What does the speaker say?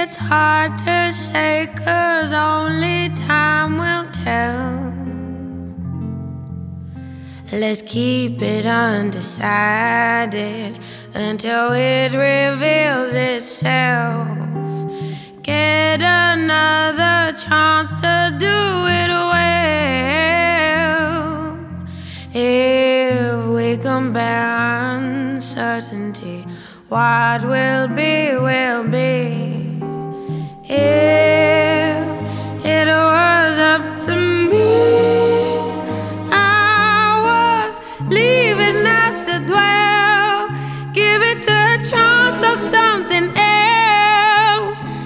It's hard to say, 'cause only time will tell. Let's keep it undecided until it reveals itself. Get another chance to do it well. If we compare uncertainty, what will be